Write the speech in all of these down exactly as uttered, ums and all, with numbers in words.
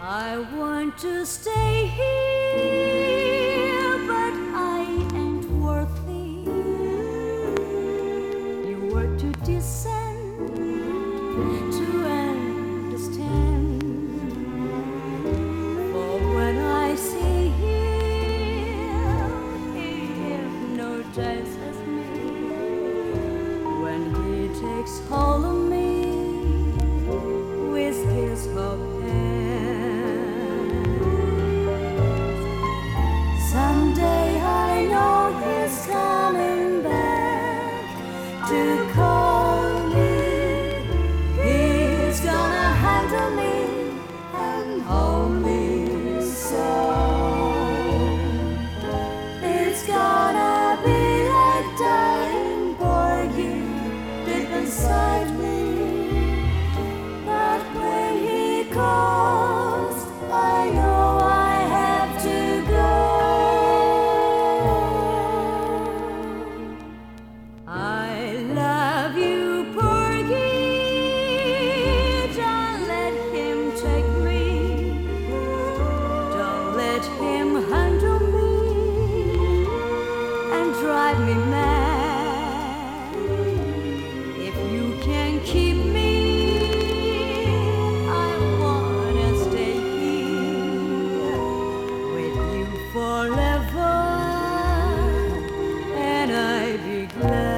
I want to stay here, but I ain't worthy. You were to descend to understand. For when I see him, he hypnotizes me. When he takes hold of me with his hope hand. Someday I know he's coming back to call me. He's gonna handle me and hold me so. It's gonna be like dying porgy deep inside me. But when he calls, I know I have to go. I love you, Porgy. Don't let him take me. Don't let him handle me and drive me mad. If you can keep me, I wanna stay here with you forever, and I'd be glad.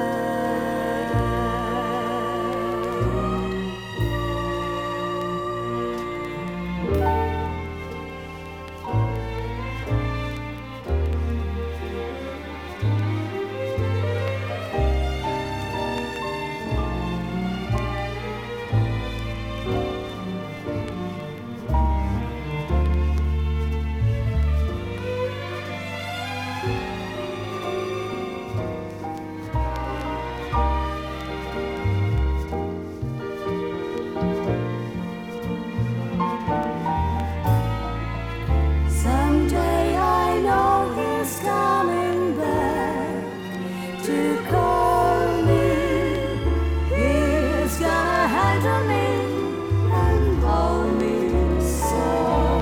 Someday I know he's coming back to call me. He's gonna handle me and hold me so.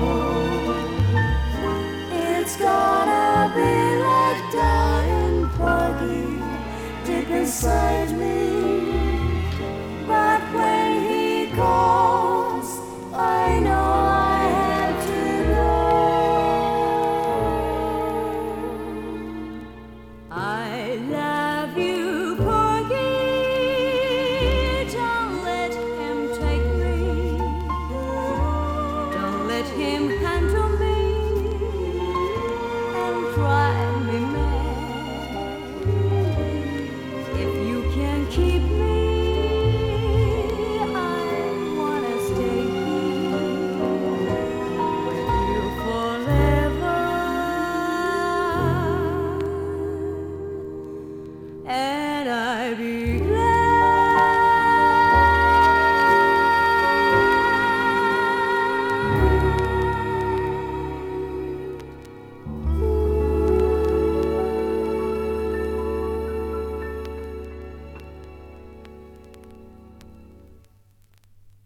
It's gonna be like dying porgy deep inside me. But when he calls, I know I have to go. I love you, Porgy. Don't let him take me. Don't let him handle me and try